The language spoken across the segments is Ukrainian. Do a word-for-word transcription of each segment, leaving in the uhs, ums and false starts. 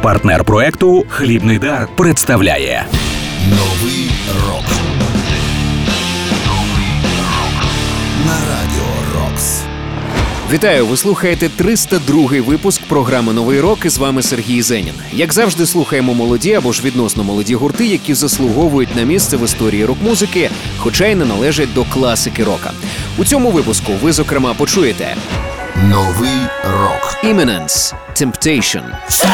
Партнер проекту «Хлібний дар» представляє Новий рок на Радіо Рокс. Вітаю! Ви слухаєте триста другий випуск програми «Новий рок» і з вами Сергій Зенін. Як завжди, слухаємо молоді або ж відносно молоді гурти, які заслуговують на місце в історії рок-музики, хоча й не належать до класики рока. У цьому випуску ви, зокрема, почуєте Новий рок. Imminence, Temptation.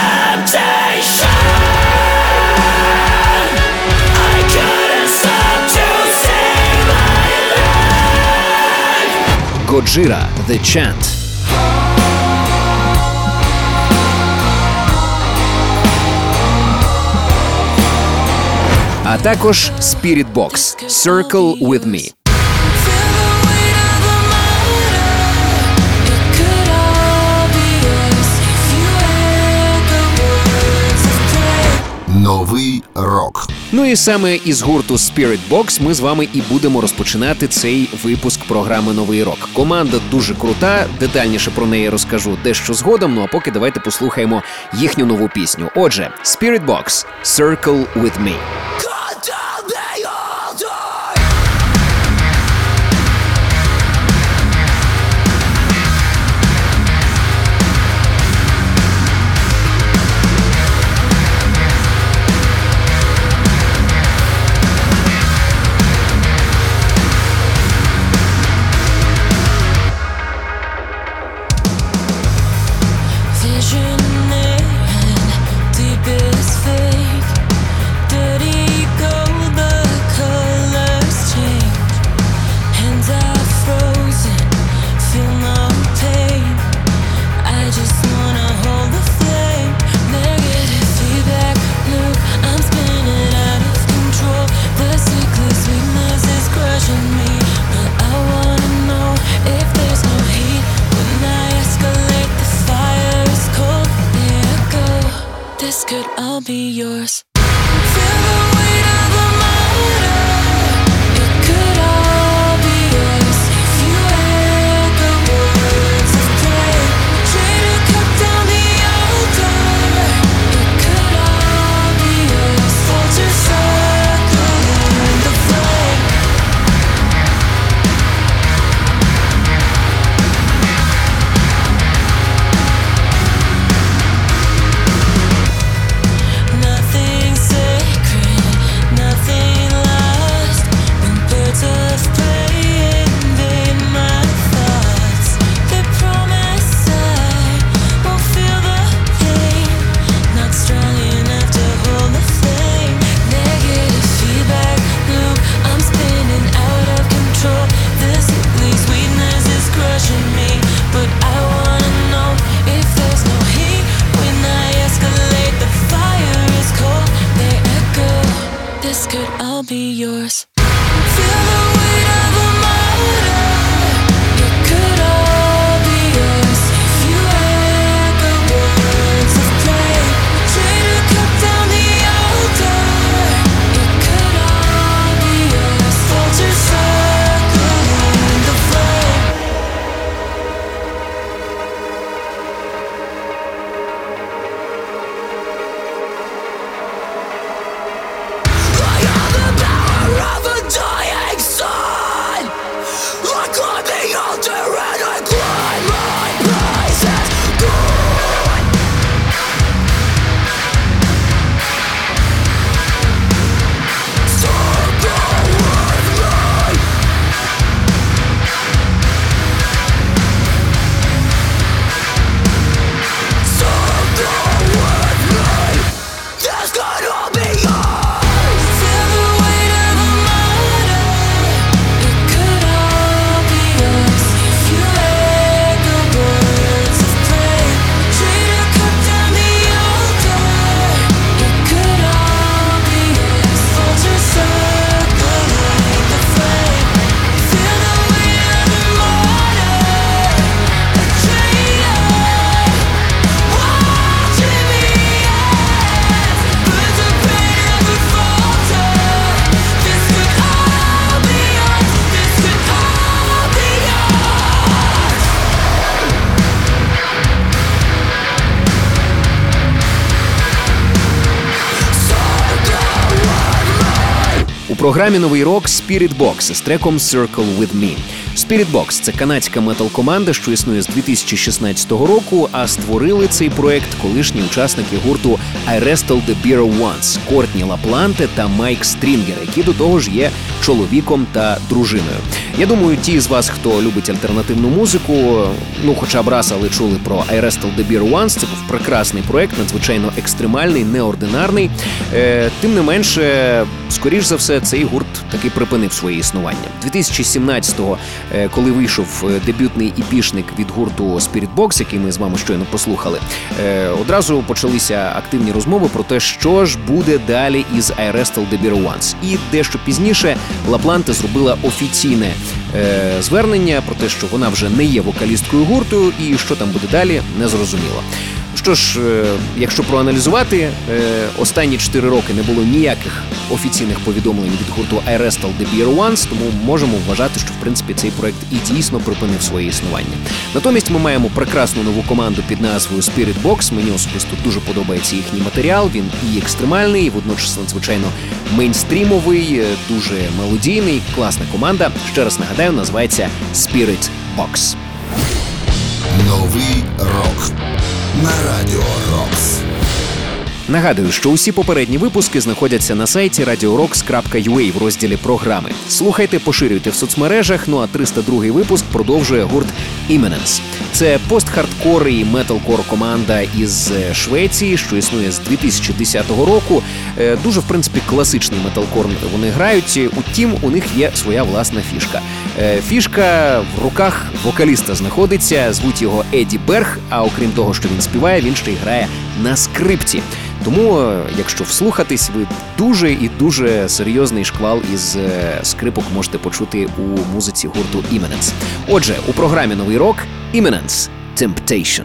Gojira, The Chant. А також Spiritbox, Circle With Me. Новий рок. Ну і саме із гурту Spiritbox ми з вами і будемо розпочинати цей випуск програми «Новий рок». Команда дуже крута, детальніше про неї розкажу дещо згодом, ну а поки давайте послухаємо їхню нову пісню. Отже, Spiritbox, Circle With Me. Brother програмі «Новий рок» Spirit Box з треком «Circle with Me». Spirit Box – це канадська метал-команда, що існує з дві тисячі шістнадцятого року, а створили цей проект колишні учасники гурту I Wrestled the Beer Once – Кортні Лапланте та Майк Стрінгер, які до того ж є чоловіком та дружиною. Я думаю, ті з вас, хто любить альтернативну музику, ну хоча б раз, але чули про I Wrestled the Beer Once. Це був прекрасний проект, надзвичайно екстремальний, неординарний. Е, тим не менше, скоріш за все, цей гурт таки припинив своє існування. дві тисячі сімнадцятого, е, коли вийшов дебютний іпішник від гурту Spirit Box, який ми з вами щойно послухали, е, одразу почалися активні розмови про те, що ж буде далі із I Wrestled the Beer Once. І дещо пізніше Лапланте зробила офіційне е, звернення про те, що вона вже не є вокалісткою гурту, і що там буде далі, не зрозуміло. Що ж, е, якщо проаналізувати, е, останні чотири роки не було ніяких офіційних повідомлень від гурту I Wrestled the Beer Once, тому можемо вважати, що в принципі цей проект і дійсно припинив своє існування. Натомість ми маємо прекрасну нову команду під назвою Spirit Box. Мені особисто дуже подобається їхній матеріал. Він і екстремальний, і водночас надзвичайно мейнстрімовий, дуже мелодійний, класна команда. Ще раз нагадаю, називається Spirit Box. Новий рок на Радіо Рокс. Нагадую, що усі попередні випуски знаходяться на сайті радіо рокс крапка ю а в розділі «Програми». Слухайте, поширюйте в соцмережах, ну а триста другий випуск продовжує гурт Imminence. Це пост-хардкор і металкор команда із Швеції, що існує з дві тисячі десятого року. Дуже, в принципі, класичний металкор вони грають, утім, у них є своя власна фішка. Фішка в руках вокаліста знаходиться, звуть його Еді Берг, а окрім того, що він співає, він ще й грає на скрипці. Тому, якщо вслухатись, ви дуже і дуже серйозний шквал із скрипок можете почути у музиці гурту Imminence. Отже, у програмі «Новий рок» Imminence – Temptation.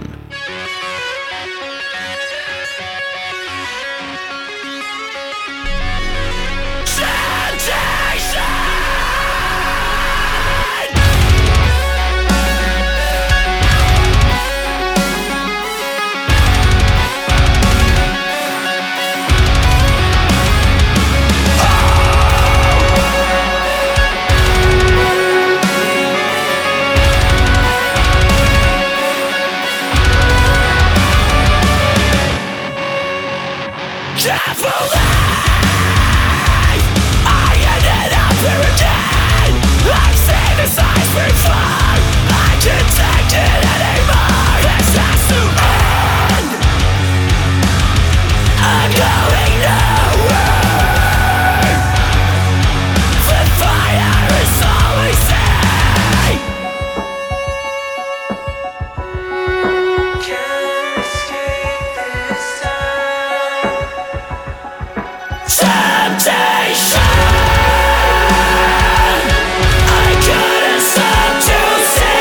Temptation, I couldn't stop to say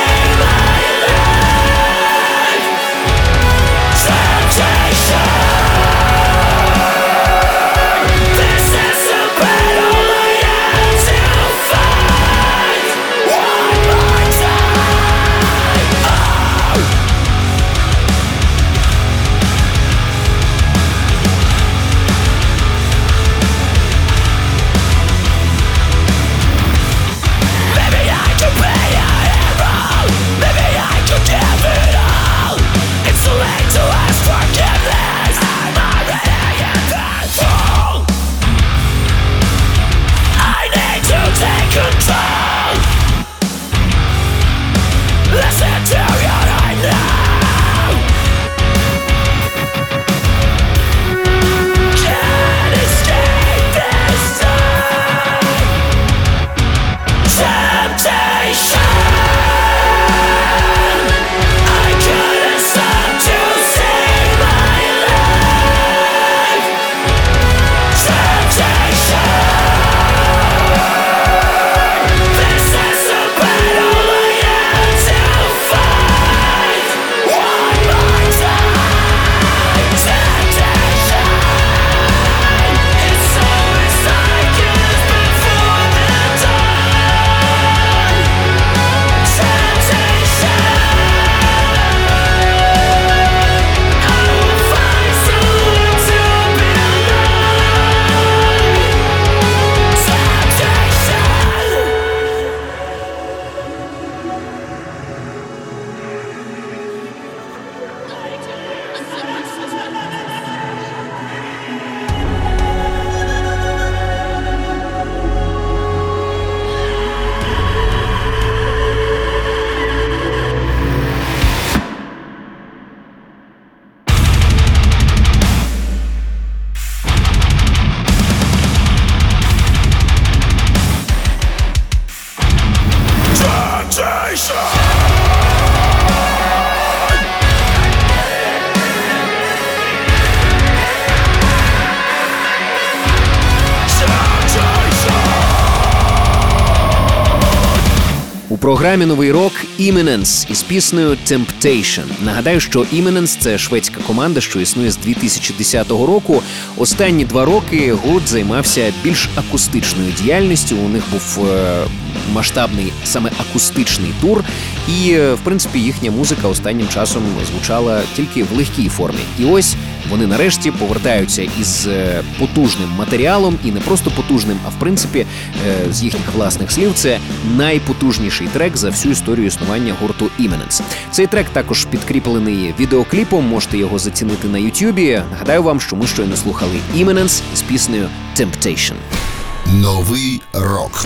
програмі «Новий рок» Imminence із піснею «Temptation». Нагадаю, що Imminence – це шведська команда, що існує з дві тисячі десятого року. Останні два роки гурт займався більш акустичною діяльністю. У них був е- масштабний саме акустичний тур. І, в принципі, їхня музика останнім часом звучала тільки в легкій формі. І ось вони нарешті повертаються із потужним матеріалом, і не просто потужним, а в принципі, з їхніх власних слів, це найпотужніший трек за всю історію існування гурту Imminence. Цей трек також підкріплений відеокліпом, можете його зацінити на Ютубі. Нагадаю вам, що ми щойно слухали Imminence з піснею «Temptation». Новий рок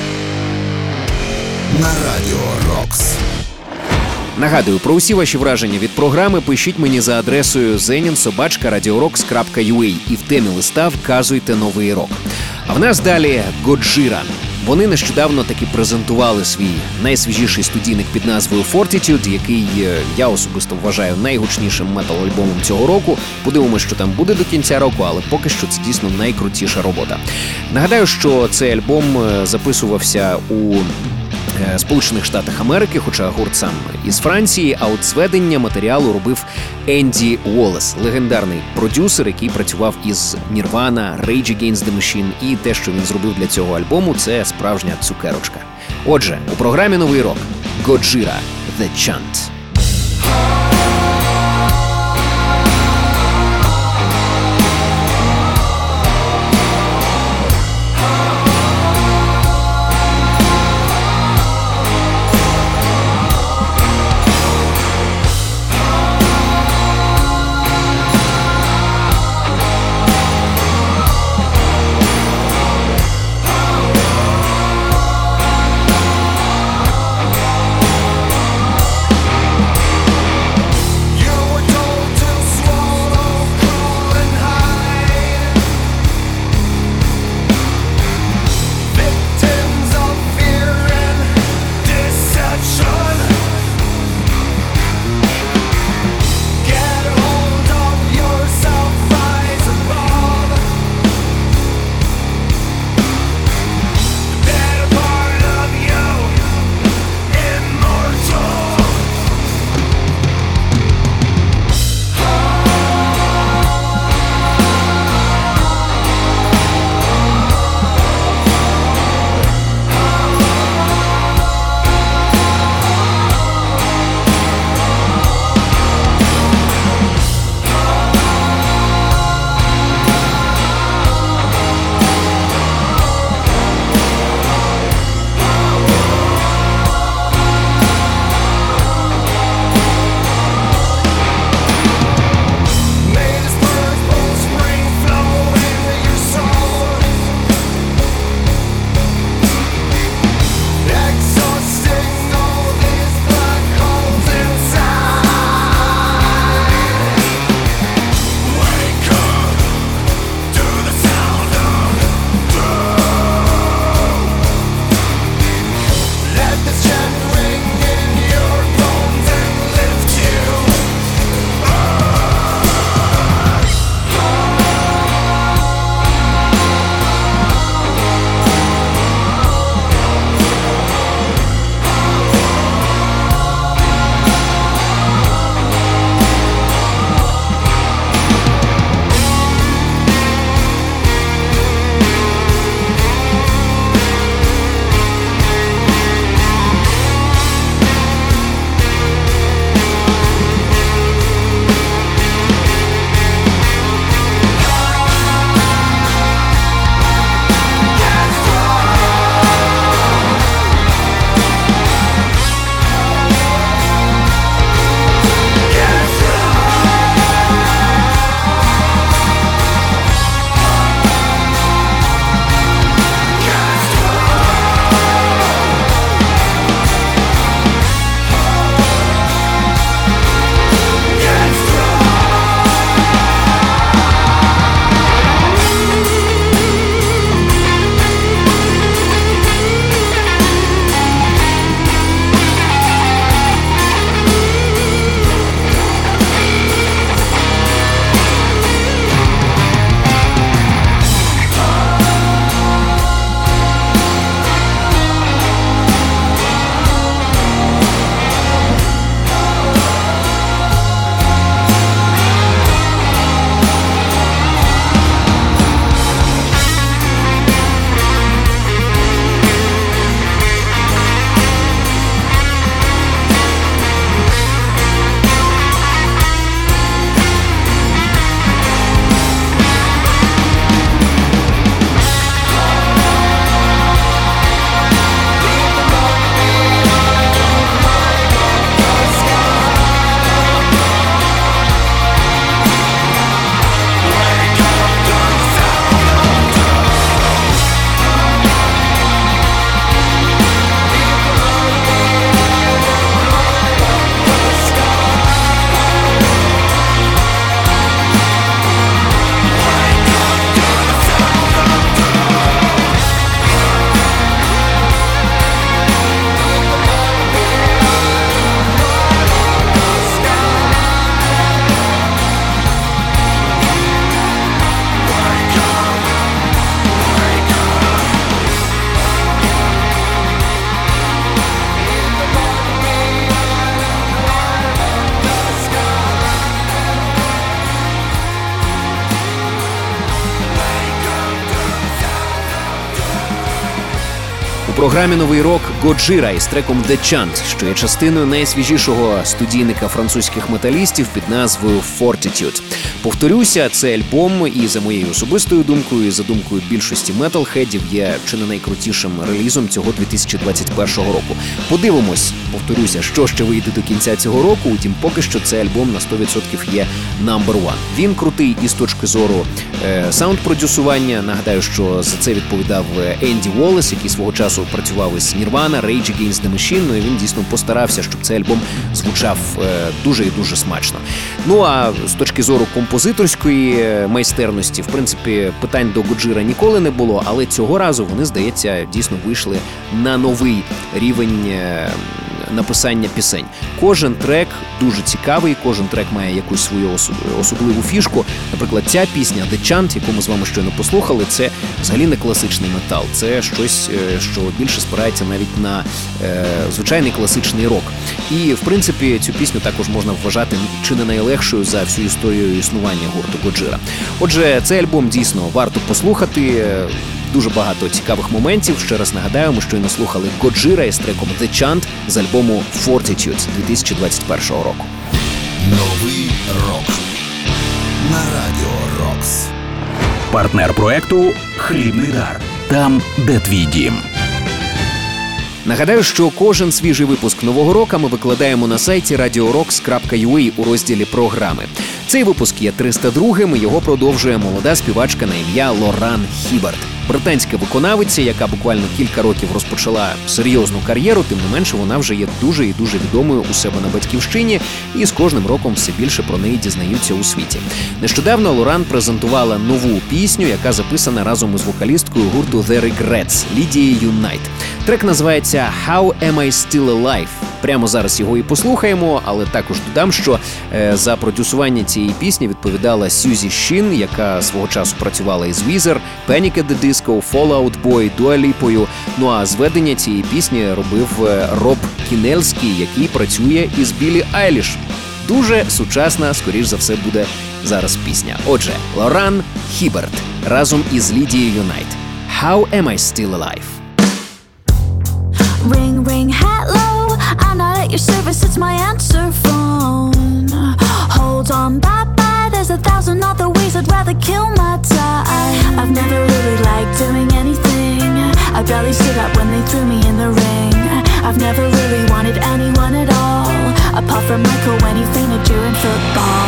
на Радіо Рокс. Нагадую, про усі ваші враження від програми пишіть мені за адресою зенін собачка радіорокс крапка ю а і в темі листа вказуйте «Новий рок». А в нас далі Годжіра. Вони нещодавно таки презентували свій найсвіжіший студійник під назвою Fortitude, який я особисто вважаю найгучнішим метал-альбомом цього року. Подивимося, що там буде до кінця року, але поки що це дійсно найкрутіша робота. Нагадаю, що цей альбом записувався у Сполучених Штатах Америки, хоча гурт сам із Франції, а от зведення матеріалу робив Енді Уоллес, легендарний продюсер, який працював із Nirvana, Rage Against the Machine, і те, що він зробив для цього альбому, це справжня цукерочка. Отже, у програмі «Новий рок» Годжіра – The Chant. програмі «Новий рок» Годжира із треком «The Chant», що є частиною найсвіжішого студійника французьких металістів під назвою «Fortitude». Повторюся, цей альбом і за моєю особистою думкою, і за думкою більшості металхедів є чи не найкрутішим релізом цього дві тисячі двадцять першого року. Подивимось, повторюся, що ще вийде до кінця цього року, утім поки що цей альбом на сто відсотків є number one. Він крутий і з точки зору е, саунд-продюсування. Нагадаю, що за це відповідав Енді Уоллес, який свого часу працював із Nirvana, Rage Against the Machine, ну і він дійсно постарався, щоб цей альбом звучав е, дуже і дуже смачно. Ну а з точки зору композиторської майстерності, в принципі, питань до Годжира ніколи не було, але цього разу вони, здається, дійсно вийшли на новий рівень е, написання пісень. Кожен трек дуже цікавий, кожен трек має якусь свою особливу фішку. Наприклад, ця пісня «The Chant», яку ми з вами щойно послухали, це взагалі не класичний метал. Це щось, що більше спирається навіть на е, звичайний класичний рок. І, в принципі, цю пісню також можна вважати чи не найлегшою за всю історію існування гурту Годжира. Отже, цей альбом дійсно варто послухати. Дуже багато цікавих моментів. Ще раз нагадаю, ми щойно слухали Годжира із треком «The Chant» з альбому «Fortitude» дві тисячі двадцять першого року. Новий рок на Радіо Рокс. Партнер проекту «Хлібний дар». Там, де твій дім. Нагадаю, що кожен свіжий випуск «Нового року» ми викладаємо на сайті радіо рокс крапка ю а у розділі «Програми». Цей випуск є триста другим, і його продовжує молода співачка на ім'я Лоран Хіберт. Британська виконавиця, яка буквально кілька років розпочала серйозну кар'єру, тим не менше вона вже є дуже і дуже відомою у себе на батьківщині, і з кожним роком все більше про неї дізнаються у світі. Нещодавно Лоран презентувала нову пісню, яка записана разом із вокалісткою гурту The Regrets Лідією Найт. Трек називається «How am I still alive?». Прямо зараз його і послухаємо, але також додам, що е, за продюсування цієї пісні відповідала Сьюзі Шін, яка свого часу працювала із Weezer, Panic at the Disco, Fall Out Boy, Дуа Ліпою. Ну а зведення цієї пісні робив е, Роб Кінельський, який працює із Біллі Айліш. Дуже сучасна, скоріш за все, буде зараз пісня. Отже, Лоран Хіберт разом із Лідією Найт. «How am I still alive?». Ring, ring, hello. I'm not at your service, it's my answer phone. Hold on, bye bye. There's a thousand other ways I'd rather kill my time. I've never really liked doing anything. I barely stood up when they threw me in the ring. I've never really wanted anyone at all, apart from Michael when he fainted during football.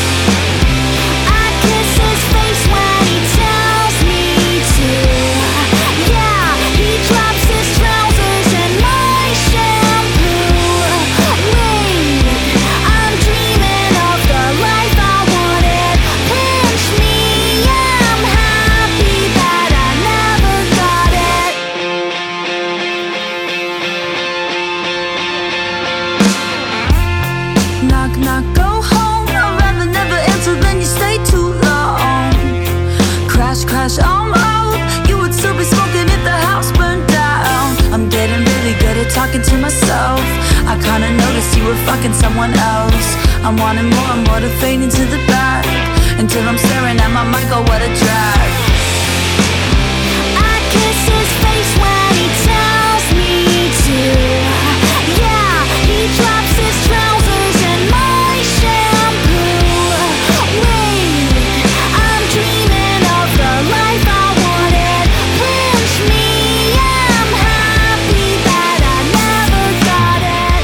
I kiss his face when he tells me to. Yeah, he drops his trousers and my shampoo. Wait, I'm dreaming of the life I wanted. Pinch me, I'm happy that I never got it. Knock, knock, go home. I'd rather never answer than you stay too long. Crash, crash, I'm out. You would still be smoking if the house burned down. I'm getting really good at talking to myself. I kinda noticed you were fucking someone else. I'm wanting more, I'm more to fade into the back, until I'm staring at my mic, oh what a drag. I kiss his face when he tells me to. Yeah, he drops his trousers and my shampoo. Wait, I'm dreaming of the life I wanted. Pinch me, I'm happy that I never got it.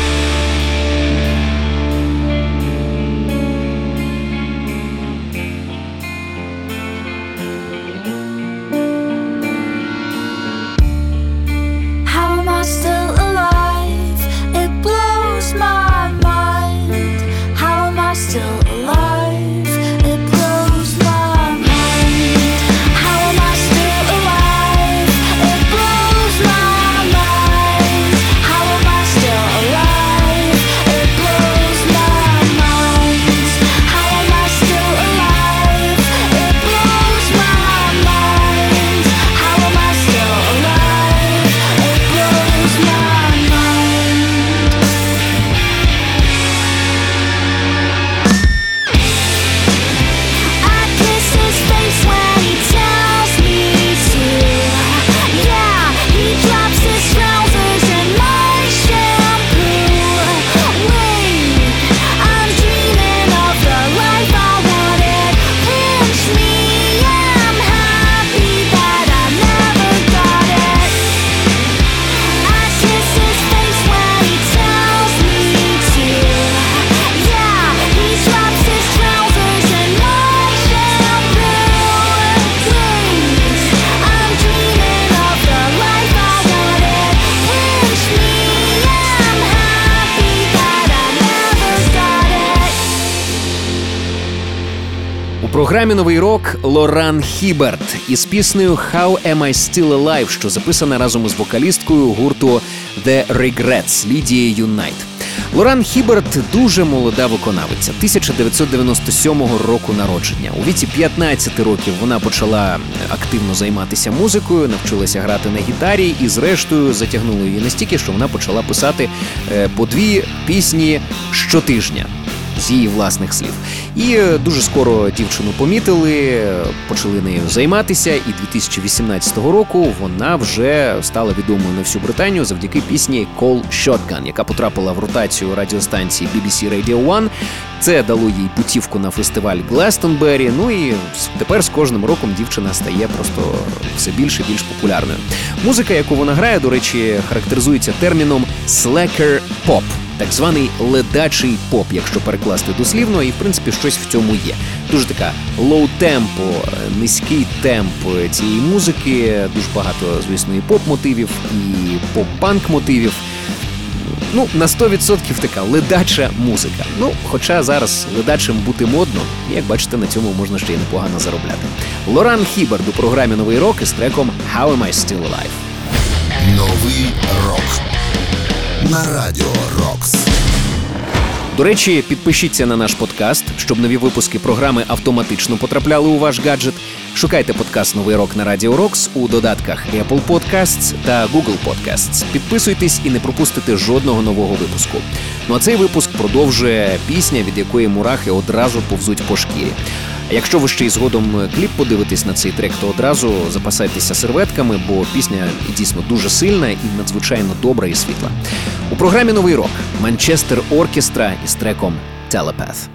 програмі «Новий рок» Лоран Хіберт із піснею «How Am I Still Alive», що записана разом із вокалісткою гурту The Regrets Лідією Найт. Лоран Хіберт дуже молода виконавиця, тисяча дев'ятсот дев'яносто сьомого року народження. У віці п'ятнадцяти років вона почала активно займатися музикою, навчилася грати на гітарі і зрештою затягнуло її настільки, що вона почала писати по дві пісні щотижня. З її власних слів. І дуже скоро дівчину помітили, почали нею займатися, і дві тисячі вісімнадцятого року вона вже стала відомою на всю Британію завдяки пісні «Cold Shotgun», яка потрапила в ротацію радіостанції бі бі сі Radio One. Це дало їй путівку на фестиваль Глестонбері, ну і тепер з кожним роком дівчина стає просто все більше і більш популярною. Музика, яку вона грає, до речі, характеризується терміном «slacker pop». Так званий ледачий поп, якщо перекласти дослівно, і в принципі щось в цьому є. Дуже така лоу-темпо, низький темп цієї музики, дуже багато, звісно, і поп-мотивів, і поп-панк-мотивів. Ну, на сто відсотків така ледача музика. Ну, хоча зараз ледачим бути модно, і, як бачите, на цьому можна ще й непогано заробляти. Лоран Хіберт у програмі «Новий рок» із треком «How Am I Still Alive». Новий рок на Радіо Рокс. До речі, підпишіться на наш подкаст, щоб нові випуски програми автоматично потрапляли у ваш гаджет. Шукайте подкаст «Новий рок» на Радіо Рокс у додатках Apple Podcasts та Google Podcasts. Підписуйтесь і не пропустите жодного нового випуску. Ну а цей випуск продовжує пісня, від якої мурахи одразу повзуть по шкірі. А якщо ви ще й згодом кліп подивитесь на цей трек, то одразу запасайтеся серветками, бо пісня дійсно дуже сильна і надзвичайно добра і світла. У програмі «Новий рок» Манчестер Оркестра із треком «Telepath».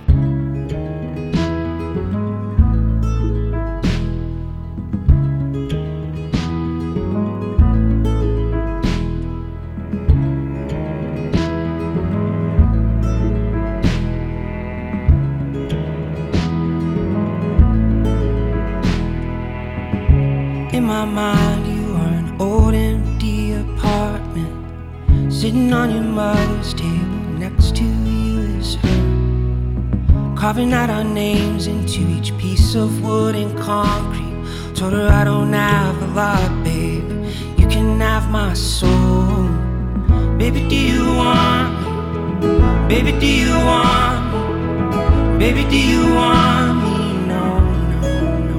In my mind, you are an old empty apartment. Sitting on your mother's table, next to you is her. Carving out our names into each piece of wood and concrete. Told her I don't have a lot, babe. You can have my soul. Baby, do you want me? Baby, do you want me? Baby, do you want me? No, no, no.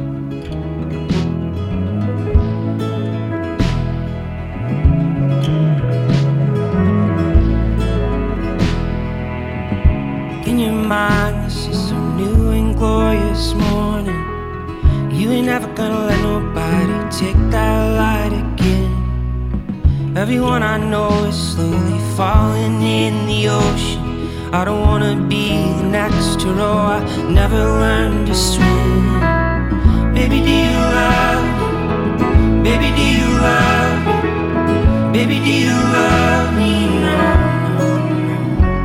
In your mind, this is some new and glorious morning. You ain't never gonna let nobody take that light again. Everyone I know is slowly falling in the ocean. I don't wanna be the next to row. I never learned to swim. Baby, do you love me? Baby, do you love me? Baby, do you love me? No, no, no.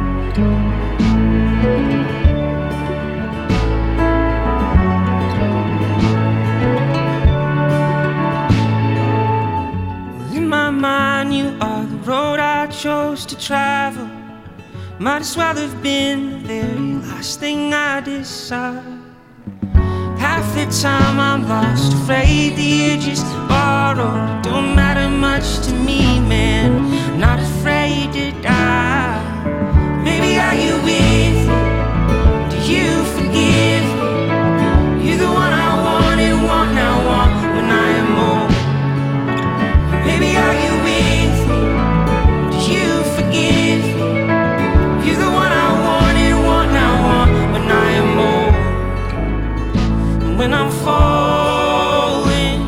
In my mind, you are the road I chose to travel. Might as well have been the very last thing I decide. Half the time I'm lost, afraid that you're just borrowed. Don't matter much to me, man. Not afraid to die. Baby, are you with me? Do you forgive me? You're the one I want and want now, want when I am old. Baby, are you with me? Do you forgive me? You're the one I want and want now, want when I am old. And when I'm falling,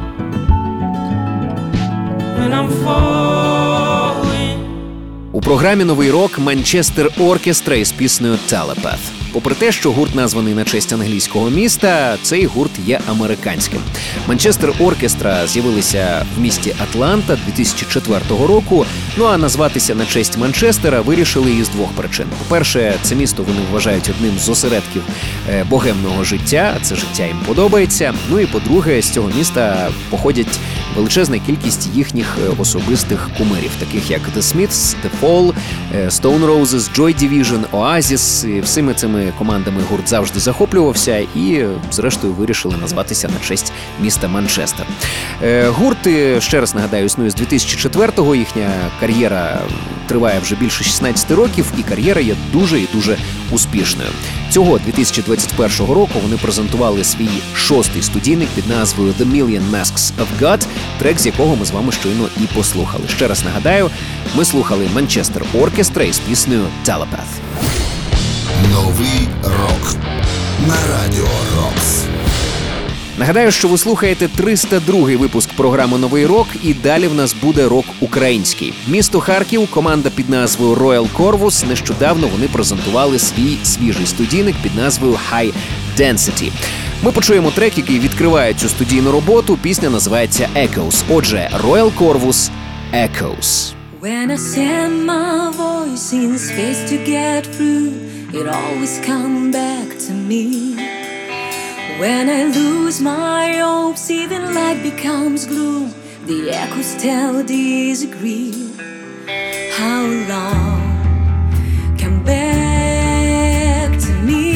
when I'm falling. У програмі «Новий рок» Манчестер Оркестра із піснею «Telepath». Попри те, що гурт названий на честь англійського міста, цей гурт є американським. Манчестер Оркестра з'явилися в місті Атланта дві тисячі четвертого року, ну а назватися на честь Манчестера вирішили із двох причин. По-перше, це місто вони вважають одним з осередків богемного життя, це життя їм подобається. Ну і по-друге, з цього міста походять величезна кількість їхніх особистих кумирів, таких як The Smiths, The Fall, Stone Roses, Joy Division, Oasis. І всіми цими такими командами гурт завжди захоплювався і, зрештою, вирішили назватися на честь міста Манчестер. Гурт, ще раз нагадаю, існує з дві тисячі четвертого, їхня кар'єра триває вже більше шістнадцять років, і кар'єра є дуже і дуже успішною. Цього дві тисячі двадцять першого року вони презентували свій шостий студійник під назвою The Million Masks of God, трек з якого ми з вами щойно і послухали. Ще раз нагадаю, ми слухали Манчестер Оркестра із піснею Telepath. Новий рок на Радіо Рокс. Нагадаю, що ви слухаєте триста другий випуск програми «Новий рок», і далі в нас буде рок український. Місто Харків, команда під назвою Royal Corvus, нещодавно вони презентували свій свіжий студійник під назвою High Density. Ми почуємо трек, який відкриває цю студійну роботу. Пісня називається Echoes. Отже, Royal Corvus Echoes. When I send my voice in space to get through, it always come back to me. When I lose my hopes, even light becomes gloom. The echoes tell disagree. How long? Come back to me.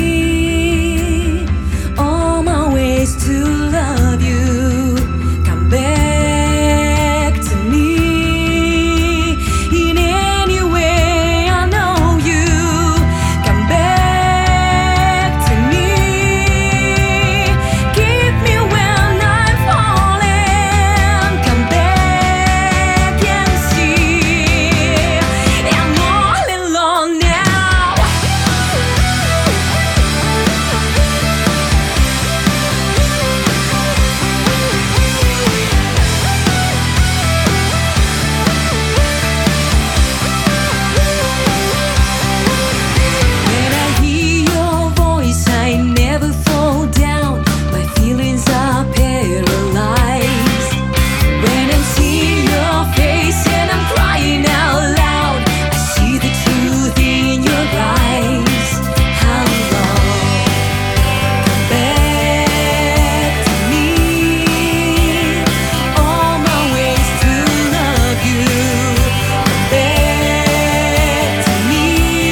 All my ways to love you. Come back to me. In any way I know you. Come back to me. Keep me when I'm falling. Come back and see. I'm all alone now. When I hear your voice, I never fall down. My feelings are paralyzed. When I'm seeing your face and I'm crying out loud, I see the truth in your eyes. How long? Come back to me. All my ways to love you. Come back to me.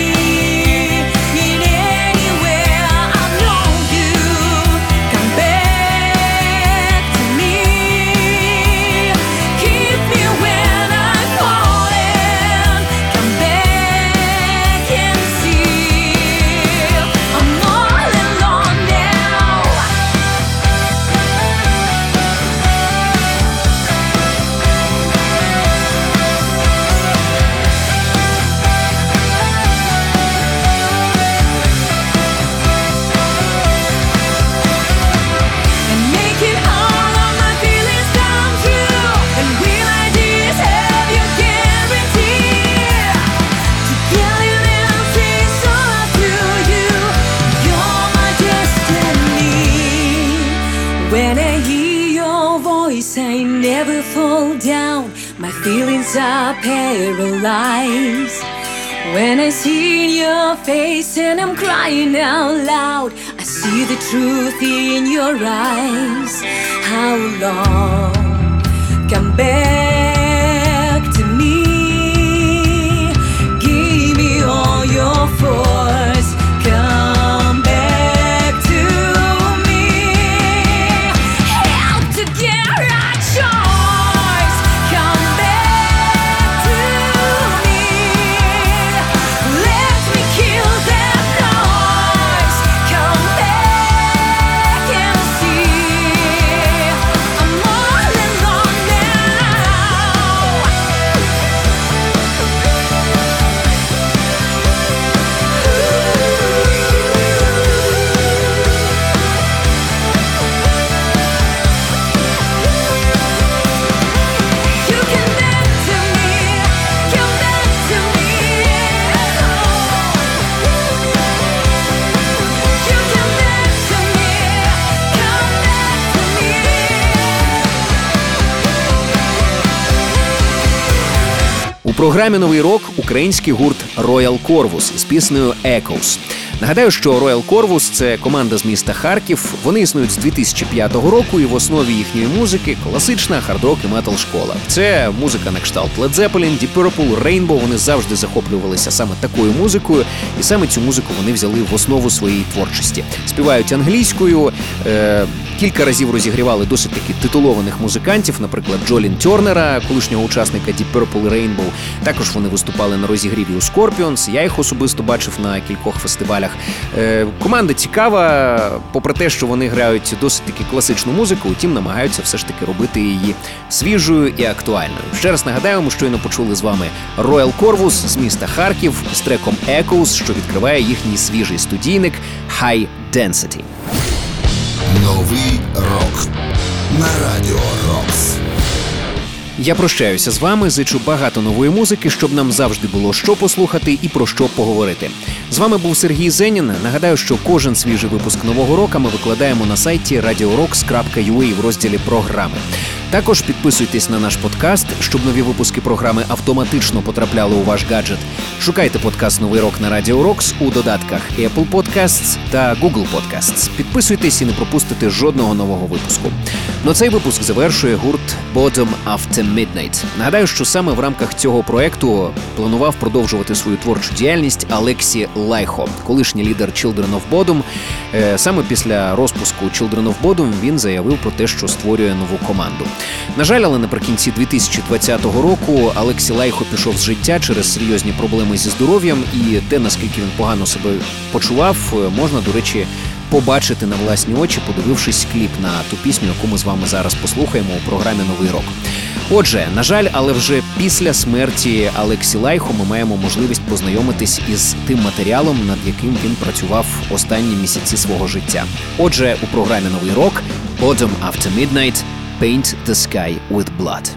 In anywhere I know you. Come back to me. Keep me when I'm falling. Come back and see. I'm all alone now. And make it all of my feelings come true. And will I just have your guarantee? Together and say so to you. You're my destiny. When I hear your voice, I never fall down. My feelings are paralyzed. When I see your face and I'm crying out loud, I see the truth in your eyes. How long? Come back to me. Give me all your force. Come back to me. Help to get right choice. Come back to me. Let me kill that noise. Come back and see. I'm all alone now. You come back to me. Come back to me. You come back to me. Come back to me. У програмі «Новий рок» український гурт Royal Corvus із піснею Echoes. Нагадаю, що Royal Corvus – це команда з міста Харків. Вони існують з дві тисячі п'ятого року, і в основі їхньої музики класична хард-рок і метал-школа. Це музика на кшталт Led Zeppelin, Deep Purple, Rainbow. Вони завжди захоплювалися саме такою музикою, і саме цю музику вони взяли в основу своєї творчості. Співають англійською, е- кілька разів розігрівали досить таки титулованих музикантів, наприклад, Джолін Тернера, колишнього учасника Deep Purple і Rainbow. Також вони виступали на розігріві у Scorpions, я їх особисто бачив на кількох фестивалях. Е- команда цікава, попри те, що вони грають досить таки класичну музику, утім намагаються все ж таки робити її свіжою і актуальною. Ще раз нагадаю, ми щойно почули з вами Royal Corvus з міста Харків з треком Echoes, що відкриває їхній свіжий студійник High Density. Новий рок на Радіо Рокс. Я прощаюся з вами, зичу багато нової музики, щоб нам завжди було що послухати і про що поговорити. З вами був Сергій Зенін. Нагадаю, що кожен свіжий випуск Нового року ми викладаємо на сайті радіо рокс крапка ю а в розділі «Програми». Також підписуйтесь на наш подкаст, щоб нові випуски програми автоматично потрапляли у ваш гаджет. Шукайте подкаст «Новий рок» на Радіо Рокс у додатках Apple Podcasts та Google Podcasts. Підписуйтесь і не пропустите жодного нового випуску. Но цей випуск завершує гурт Bottom After Midnight. Нагадаю, що саме в рамках цього проекту планував продовжувати свою творчу діяльність Алексі Лайхо, колишній лідер Children of Bodom. Саме після розпуску Children of Bodom він заявив про те, що створює нову команду. На жаль, але наприкінці дві тисячі двадцятого року Алексі Лайхо пішов з життя через серйозні проблеми зі здоров'ям, і те, наскільки він погано себе почував, можна, до речі, побачити на власні очі, подивившись кліп на ту пісню, яку ми з вами зараз послухаємо у програмі «Новий рок». Отже, на жаль, але вже після смерті Алексі Лайхо ми маємо можливість познайомитись із тим матеріалом, над яким він працював останні місяці свого життя. Отже, у програмі «Новий рок» Bottom After Midnight – Paint the Sky with Blood.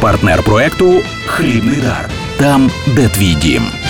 Партнер проекту «Хлібний дар». Там, де твій дім.